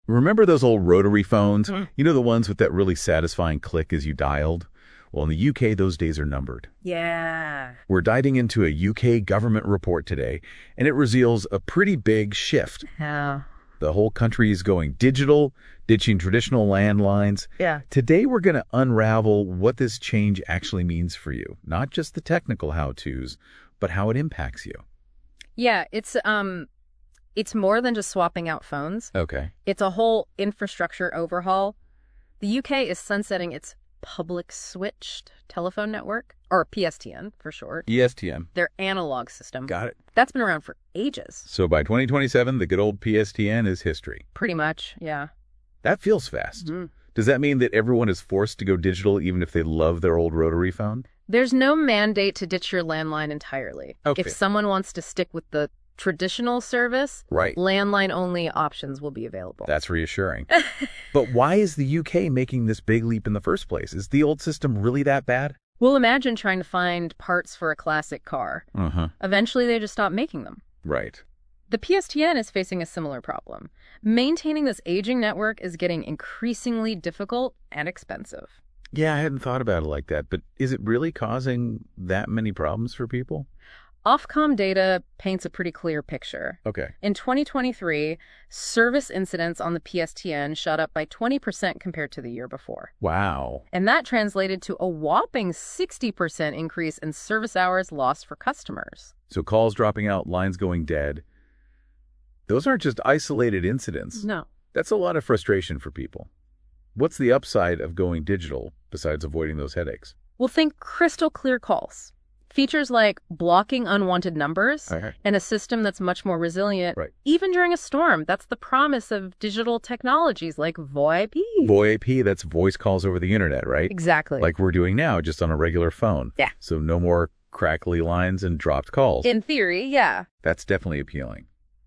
Remember those old rotary phones? Mm. You know, the ones with that really satisfying click as you dialed? Well, in the UK, those days are numbered. Yeah. We're diving into a UK government report today, and it reveals a pretty big shift. Yeah. The whole country is going digital, ditching traditional landlines. Yeah. Today, we're going to unravel what this change actually means for you. Not just the technical how-tos, but how it impacts you. Yeah, it's more than just swapping out phones. Okay. It's a whole infrastructure overhaul. The UK is sunsetting its public switched telephone network, or PSTN for short. ESTM. Their analog system. Got it. That's been around for ages. So by 2027, the good old PSTN is history. Pretty much, yeah. That feels fast. Mm-hmm. Does that mean that everyone is forced to go digital even if they love their old rotary phone? There's no mandate to ditch your landline entirely. Okay. If someone wants to stick with the traditional service, Right. landline-only options will be available. That's reassuring. But why is the UK making this big leap in the first place? Is the old system really that bad? Well, imagine trying to find parts for a classic car. Uh-huh. Eventually, they just stop making them. Right. The PSTN is facing a similar problem. Maintaining this aging network is getting increasingly difficult and expensive. Yeah, I hadn't thought about it like that, but is it really causing that many problems for people? Ofcom data paints a pretty clear picture. Okay. In 2023, service incidents on the PSTN shot up by 20% compared to the year before. Wow. And that translated to a whopping 60% increase in service hours lost for customers. So calls dropping out, lines going dead. Those aren't just isolated incidents. No. That's a lot of frustration for people. What's the upside of going digital besides avoiding those headaches? Well, think crystal clear calls. Features like blocking unwanted numbers Okay. and a system that's much more resilient, Right. even during a storm. That's the promise of digital technologies like VoIP. VoIP, that's voice calls over the internet, right? Exactly. Like we're doing now, just on a regular phone. Yeah. So no more crackly lines and dropped calls. In theory, yeah. That's definitely appealing.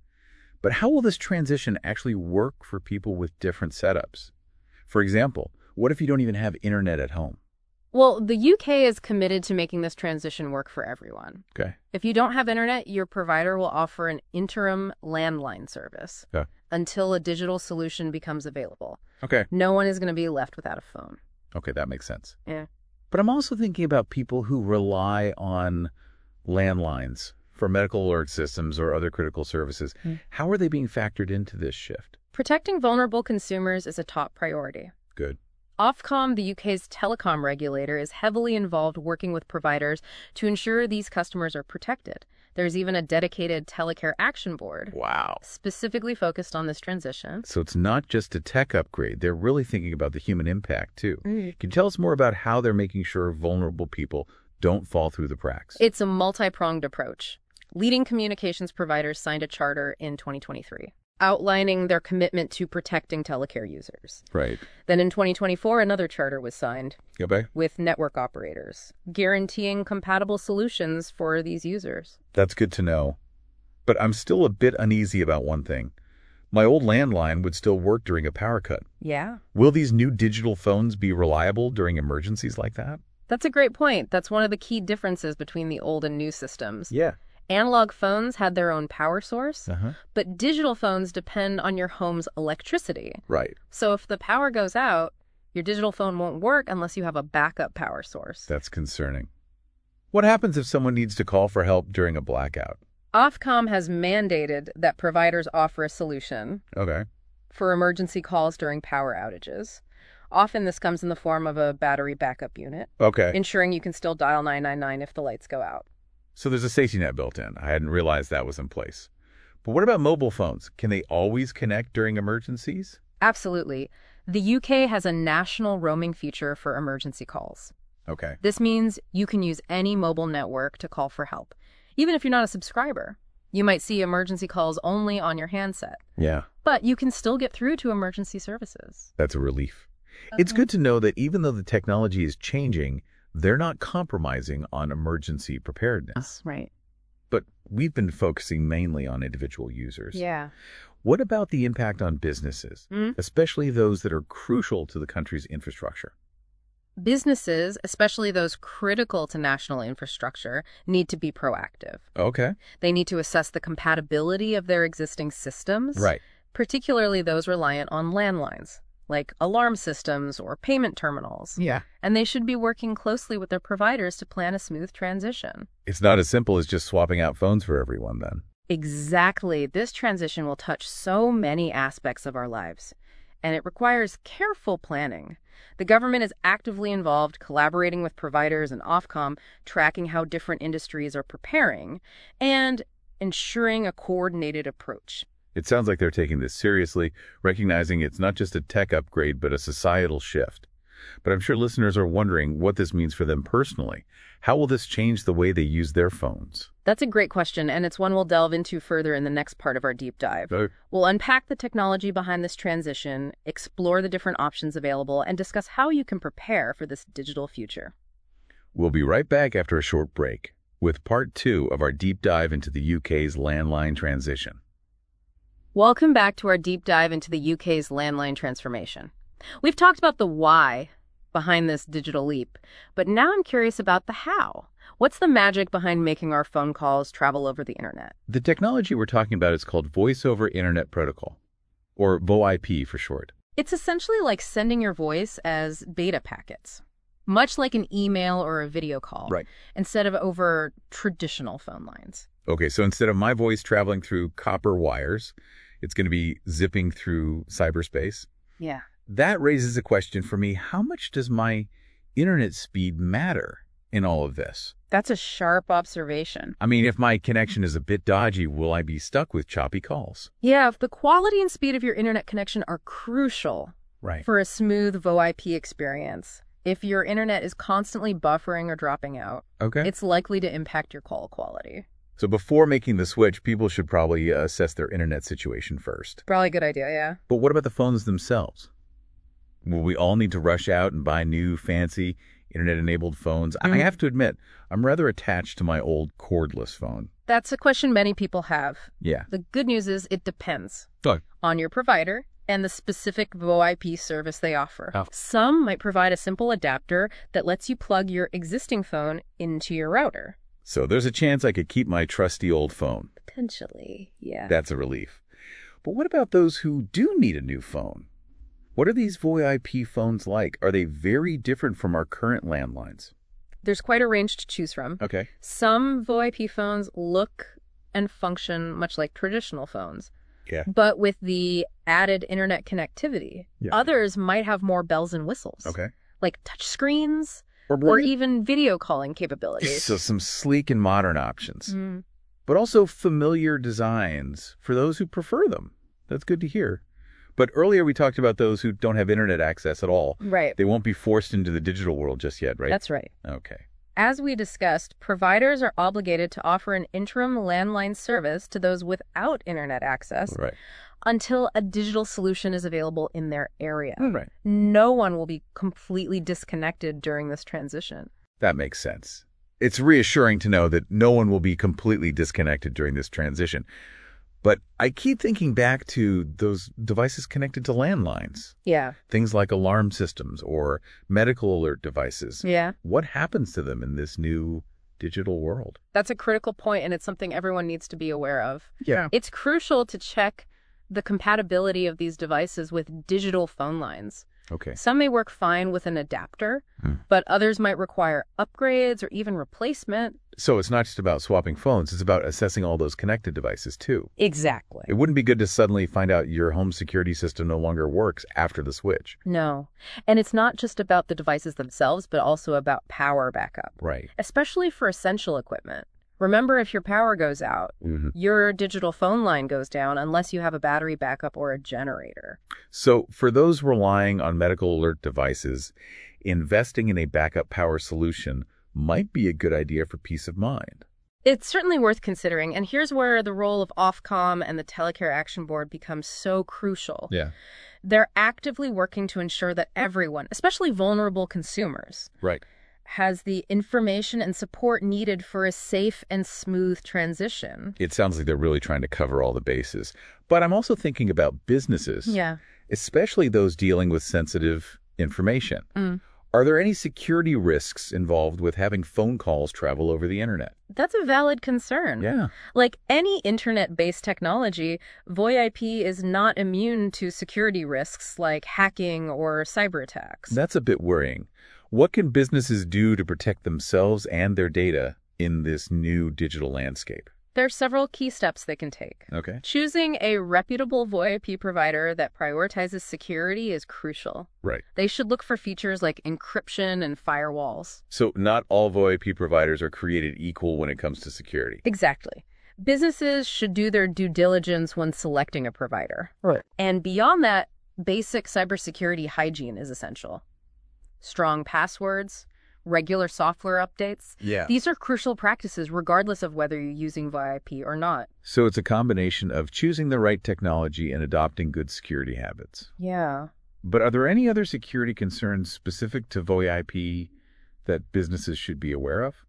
But how will this transition actually work for people with different setups? For example, what if you don't even have internet at home? Well, the UK is committed to making this transition work for everyone. Okay. If you don't have internet, your provider will offer an interim landline service Okay. until a digital solution becomes available. Okay. No one is going to be left without a phone. Okay, that makes sense. Yeah. But I'm also thinking about people who rely on landlines for medical alert systems or other critical services. How are they being factored into this shift? Protecting vulnerable consumers is a top priority. Good. Ofcom, the UK's telecom regulator, is heavily involved working with providers to ensure these customers are protected. There's even a dedicated Telecare Action Board Wow. specifically focused on this transition. So it's not just a tech upgrade. They're really thinking about the human impact, too. Mm. Can you tell us more about how they're making sure vulnerable people don't fall through the cracks? It's a multi-pronged approach. Leading communications providers signed a charter in 2023, outlining their commitment to protecting Telecare users. Right. Then in 2024, another charter was signed Go back. with network operators, guaranteeing compatible solutions for these users. That's good to know. But I'm still a bit uneasy about one thing. My old landline would still work during a power cut. Yeah. Will these new digital phones be reliable during emergencies like that? That's a great point. That's one of the key differences between the old and new systems. Yeah. Analog phones had their own power source, Uh-huh. but digital phones depend on your home's electricity. Right. So if the power goes out, your digital phone won't work unless you have a backup power source. That's concerning. What happens if someone needs to call for help during a blackout? Ofcom has mandated that providers offer a solution Okay. for emergency calls during power outages. Often this comes in the form of a battery backup unit, Okay. ensuring you can still dial 999 if the lights go out. So there's a safety net built in. I hadn't realized that was in place. But what about mobile phones? Can they always connect during emergencies? Absolutely. The UK has a national roaming feature for emergency calls. Okay. This means you can use any mobile network to call for help, even if you're not a subscriber. You might see emergency calls only on your handset, Yeah. but you can still get through to emergency services. That's a relief. It's good to know that even though the technology is changing, they're not compromising on emergency preparedness. Right. But we've been focusing mainly on individual users. Yeah. What about the impact on businesses, especially those that are crucial to the country's infrastructure? Businesses, especially those critical to national infrastructure, need to be proactive. Okay. They need to assess the compatibility of their existing systems. Right. particularly those reliant on landlines, like alarm systems or payment terminals. Yeah. And they should be working closely with their providers to plan a smooth transition. It's not as simple as just swapping out phones for everyone then. Exactly. This transition will touch so many aspects of our lives, and it requires careful planning. The government is actively involved, collaborating with providers and Ofcom, tracking how different industries are preparing, and ensuring a coordinated approach. It sounds like they're taking this seriously, recognizing it's not just a tech upgrade, but a societal shift. But I'm sure listeners are wondering what this means for them personally. How will this change the way they use their phones? That's a great question, and it's one we'll delve into further in the next part of our deep dive. We'll unpack the technology behind this transition, explore the different options available, and discuss how you can prepare for this digital future. We'll be right back after a short break with part 2 of our deep dive into the UK's landline transition. Welcome back to our deep dive into the UK's landline transformation. We've talked about the why behind this digital leap, but now I'm curious about the how. What's the magic behind making our phone calls travel over the internet? The technology we're talking about is called Voice over Internet Protocol, or VoIP for short. It's essentially like sending your voice as beta packets, much like an email or a video call, Right. instead of over traditional phone lines. Okay, so instead of my voice traveling through copper wires, it's going to be zipping through cyberspace. Yeah. That raises a question for me. How much does my internet speed matter in all of this? That's a sharp observation. I mean, if my connection is a bit dodgy, will I be stuck with choppy calls? Yeah, if the quality and speed of your internet connection are crucial Right. for a smooth VoIP experience, if your internet is constantly buffering or dropping out, Okay. it's likely to impact your call quality. So before making the switch, people should probably assess their internet situation first. Probably a good idea, yeah. But what about the phones themselves? Will we all need to rush out and buy new, fancy, internet-enabled phones? I have to admit, I'm rather attached to my old cordless phone. That's a question many people have. Yeah. The good news is it depends Oh. on your provider and the specific VoIP service they offer. Oh. Some might provide a simple adapter that lets you plug your existing phone into your router. So there's a chance I could keep my trusty old phone. Potentially, yeah. That's a relief. But what about those who do need a new phone? What are these VoIP phones like? Are they very different from our current landlines? There's quite a range to choose from. Okay. Some VoIP phones look and function much like traditional phones, Yeah. but with the added internet connectivity. Yeah. Others might have more bells and whistles, Okay. like touch screens or even video calling capabilities. So some sleek and modern options, Mm. but also familiar designs for those who prefer them. That's good to hear. But earlier we talked about those who don't have internet access at all. Right. They won't be forced into the digital world just yet, right? That's right. Okay. As we discussed, providers are obligated to offer an interim landline service to those without internet access Right. until a digital solution is available in their area. Right. No one will be completely disconnected during this transition. That makes sense. It's reassuring to know that no one will be completely disconnected during this transition. But I keep thinking back to those devices connected to landlines, Yeah. things like alarm systems or medical alert devices. Yeah. What happens to them in this new digital world? That's a critical point, and it's something everyone needs to be aware of. Yeah. It's crucial to check the compatibility of these devices with digital phone lines. Okay. Some may work fine with an adapter, but others might require upgrades or even replacement. So it's not just about swapping phones. It's about assessing all those connected devices, too. Exactly. It wouldn't be good to suddenly find out your home security system no longer works after the switch. No. And it's not just about the devices themselves, but also about power backup, Right. especially for essential equipment. Remember, if your power goes out, your digital phone line goes down unless you have a battery backup or a generator. So for those relying on medical alert devices, investing in a backup power solution might be a good idea for peace of mind. It's certainly worth considering, and here's where the role of Ofcom and the Telecare Action Board becomes so crucial. Yeah. They're actively working to ensure that everyone, especially vulnerable consumers, Right. has the information and support needed for a safe and smooth transition. It sounds like they're really trying to cover all the bases. But I'm also thinking about businesses, Yeah. especially those dealing with sensitive information. Are there any security risks involved with having phone calls travel over the internet? That's a valid concern. Yeah. Like any internet-based technology, VoIP is not immune to security risks like hacking or cyber attacks. That's a bit worrying. What can businesses do to protect themselves and their data in this new digital landscape? There are several key steps they can take. Okay. Choosing a reputable VoIP provider that prioritizes security is crucial. Right. They should look for features like encryption and firewalls. So not all VoIP providers are created equal when it comes to security. Exactly. Businesses should do their due diligence when selecting a provider. Right. And beyond that, basic cybersecurity hygiene is essential. Strong passwords, regular software updates. Yeah. These are crucial practices regardless of whether you're using VoIP or not. So it's a combination of choosing the right technology and adopting good security habits. Yeah. But are there any other security concerns specific to VoIP that businesses should be aware of?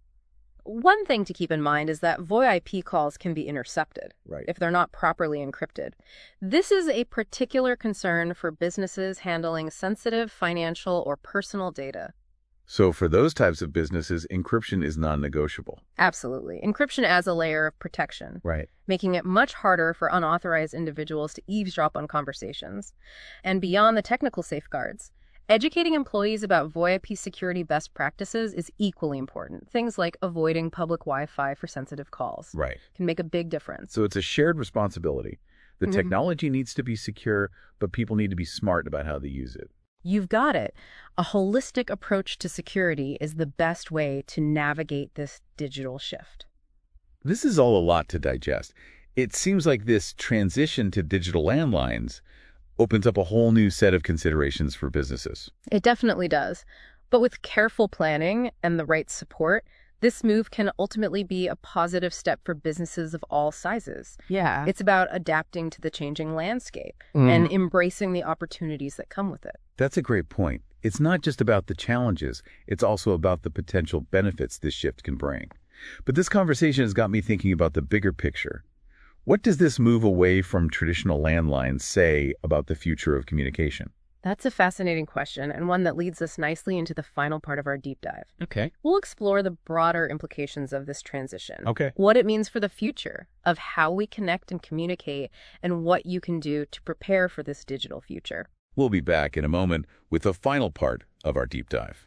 One thing to keep in mind is that VoIP calls can be intercepted Right. if they're not properly encrypted. This is a particular concern for businesses handling sensitive financial or personal data. So for those types of businesses, encryption is non-negotiable. Absolutely. Encryption adds a layer of protection, Right. making it much harder for unauthorized individuals to eavesdrop on conversations. And beyond the technical safeguards, educating employees about VoIP security best practices is equally important. Things like avoiding public Wi-Fi for sensitive calls Right. can make a big difference. So it's a shared responsibility. The Mhm. technology needs to be secure, but people need to be smart about how they use it. You've got it. A holistic approach to security is the best way to navigate this digital shift. This is all a lot to digest. It seems like this transition to digital landlines opens up a whole new set of considerations for businesses. It definitely does. But with careful planning and the right support, this move can ultimately be a positive step for businesses of all sizes. Yeah. It's about adapting to the changing landscape and embracing the opportunities that come with it. That's a great point. It's not just about the challenges, it's also about the potential benefits this shift can bring. But this conversation has got me thinking about the bigger picture. What does this move away from traditional landlines say about the future of communication? That's a fascinating question and one that leads us nicely into the final part of our deep dive. Okay. We'll explore the broader implications of this transition. Okay. What it means for the future of how we connect and communicate and what you can do to prepare for this digital future. We'll be back in a moment with the final part of our deep dive.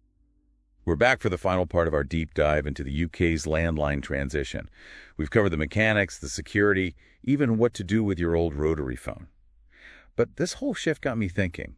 We're back for the final part of our deep dive into the UK's landline transition. We've covered the mechanics, the security, even what to do with your old rotary phone. But this whole shift got me thinking,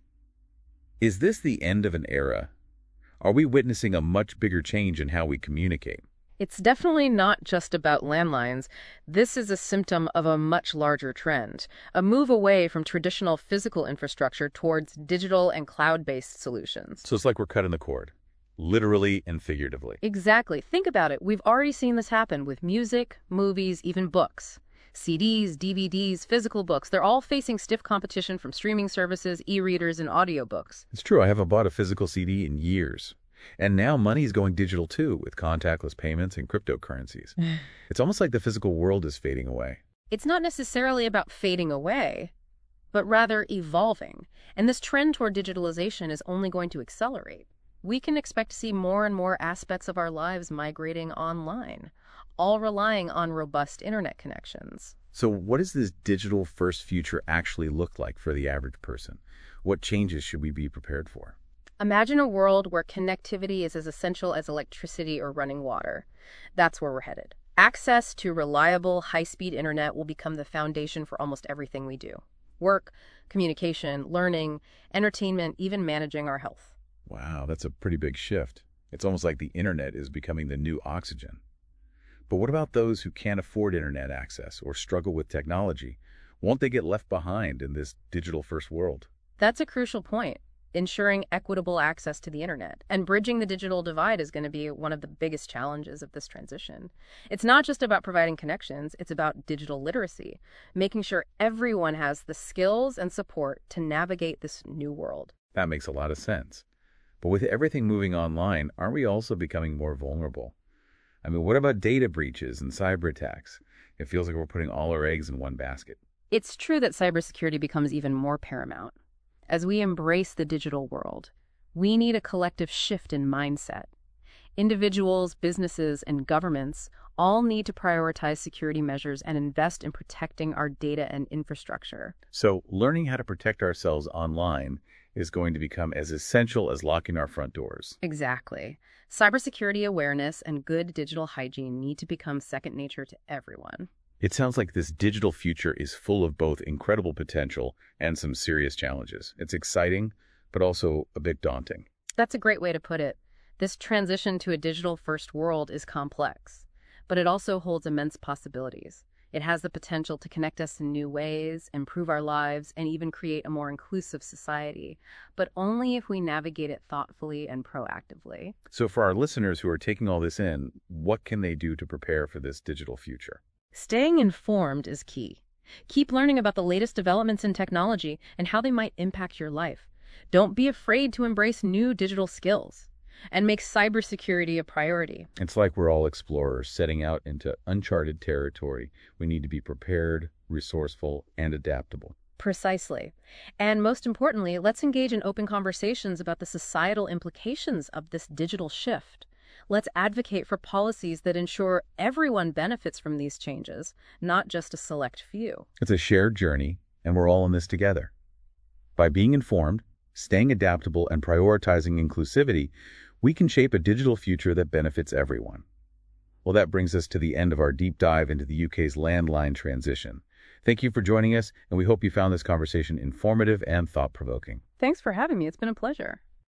is this the end of an era? Are we witnessing a much bigger change in how we communicate? It's definitely not just about landlines. This is a symptom of a much larger trend, a move away from traditional physical infrastructure towards digital and cloud-based solutions. So it's like we're cutting the cord, literally and figuratively. Exactly. Think about it. We've already seen this happen with music, movies, even books. CDs, DVDs, physical books, they're all facing stiff competition from streaming services, e-readers, and audiobooks. It's true, I haven't bought a physical CD in years. And now money's going digital too, with contactless payments and cryptocurrencies. It's almost like the physical world is fading away. It's not necessarily about fading away, but rather evolving. And this trend toward digitalization is only going to accelerate. We can expect to see more and more aspects of our lives migrating online, all relying on robust internet connections. So what does this digital-first future actually look like for the average person? What changes should we be prepared for? Imagine a world where connectivity is as essential as electricity or running water. That's where we're headed. Access to reliable, high-speed internet will become the foundation for almost everything we do. Work, communication, learning, entertainment, even managing our health. Wow, that's a pretty big shift. It's almost like the internet is becoming the new oxygen. But what about those who can't afford internet access or struggle with technology? Won't they get left behind in this digital-first world? That's a crucial point. Ensuring equitable access to the internet and bridging the digital divide is going to be one of the biggest challenges of this transition. It's not just about providing connections, it's about digital literacy, making sure everyone has the skills and support to navigate this new world. That makes a lot of sense. But with everything moving online, aren't we also becoming more vulnerable? I mean, what about data breaches and cyber attacks? It feels like we're putting all our eggs in one basket. It's true that cybersecurity becomes even more paramount. As we embrace the digital world, We need a collective shift in mindset. Individuals, businesses, and governments all need to prioritize security measures and invest in protecting our data and infrastructure. So learning how to protect ourselves online is going to become as essential as locking our front doors. Exactly. Cybersecurity awareness and good digital hygiene need to become second nature to everyone. It sounds like this digital future is full of both incredible potential and some serious challenges. It's exciting, but also a bit daunting. That's a great way to put it. This transition to a digital-first world is complex, but it also holds immense possibilities. It has the potential to connect us in new ways, improve our lives, and even create a more inclusive society, but only if we navigate it thoughtfully and proactively. So for our listeners who are taking all this in, what can they do to prepare for this digital future? Staying informed is key. Keep learning about the latest developments in technology and how they might impact your life. Don't be afraid to embrace new digital skills and make cybersecurity a priority. It's like we're all explorers setting out into uncharted territory. We need to be prepared, resourceful, and adaptable. Precisely. And most importantly, let's engage in open conversations about the societal implications of this digital shift. Let's advocate for policies that ensure everyone benefits from these changes, not just a select few. It's a shared journey, and we're all in this together. By being informed, staying adaptable, and prioritizing inclusivity, we can shape a digital future that benefits everyone. Well, that brings us to the end of our deep dive into the UK's landline transition. Thank you for joining us, and we hope you found this conversation informative and thought-provoking. Thanks for having me. It's been a pleasure.